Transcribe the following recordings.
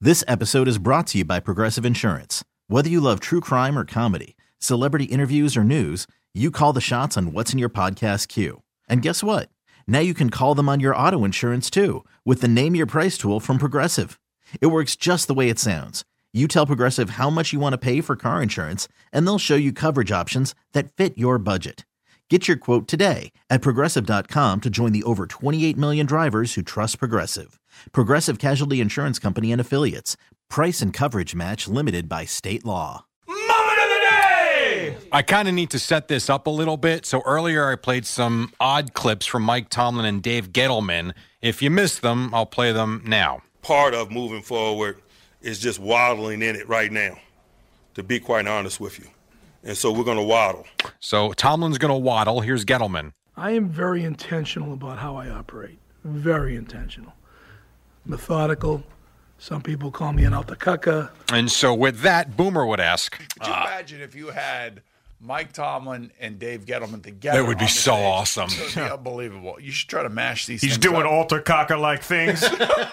This episode is brought to you by Progressive Insurance. Whether you love true crime or comedy, celebrity interviews or news, you call the shots on what's in your podcast queue. And guess what? Now you can call them on your auto insurance too with the Name Your Price tool from Progressive. It works just the way it sounds. You tell Progressive how much you want to pay for car insurance, and they'll show you coverage options that fit your budget. Get your quote today at Progressive.com to join the over 28 million drivers who trust Progressive. Progressive Casualty Insurance Company and Affiliates. Price and coverage match limited by state law. Moment of the day! I kind of need to set this up a little bit. So earlier I played some odd clips from Mike Tomlin and Dave Gettleman. If you missed them, I'll play them now. Part of moving forward is just waddling in it right now, to be quite honest with you. And so we're going to waddle. So Tomlin's going to waddle. Here's Gettleman. I am very intentional about how I operate. Very intentional. Methodical. Some people call me an altacaca. And so with that, Boomer would ask. Could you imagine if you had Mike Tomlin and Dave Gettleman together? That would be so awesome. It would be unbelievable. You should try to mash these He's things doing up. alter caca-like things.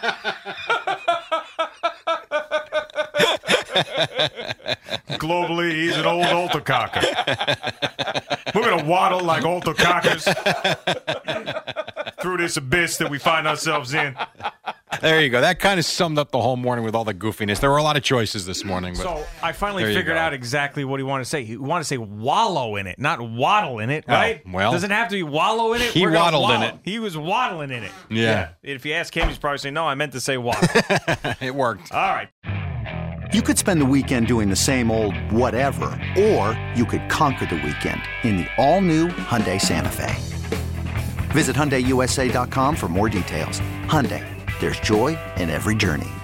Globally, he's an old alter caca. We're going to waddle like alter cacas through this abyss that we find ourselves in. There you go. That kind of summed up the whole morning with all the goofiness. There were a lot of choices this morning. But So I finally there you figured go. out exactly what he wanted to say. He wanted to say wallow in it, not waddle in it, right? well. Doesn't have to be wallow in it. He We're gonna waddled in wallow. it. He was waddling in it. Yeah. If you ask him, he's probably saying, no, I meant to say waddle. It worked. All right. You could spend the weekend doing the same old whatever, or you could conquer the weekend in the all-new Hyundai Santa Fe. Visit HyundaiUSA.com for more details. Hyundai, there's joy in every journey.